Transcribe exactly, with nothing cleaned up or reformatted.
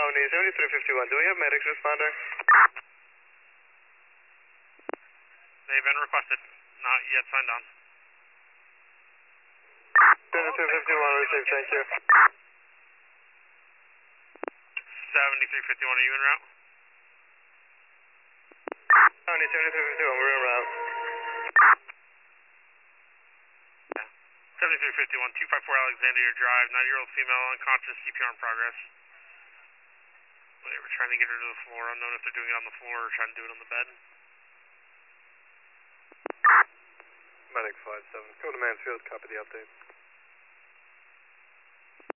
County seventy-three fifty-one, do we have medics responding? They've been requested, not yet signed on. seventy-three fifty-one, received, thank you. seventy-three fifty-one, are you en route? County seventy-three fifty-one, we're en route. seventy-three fifty-one, two five four Alexandria Drive, nine-year-old female unconscious, C P R in progress. They were trying to get her to the floor, unknown if they're doing it on the floor or trying to do it on the bed. Medic five seven, go to Mansfield, copy the update.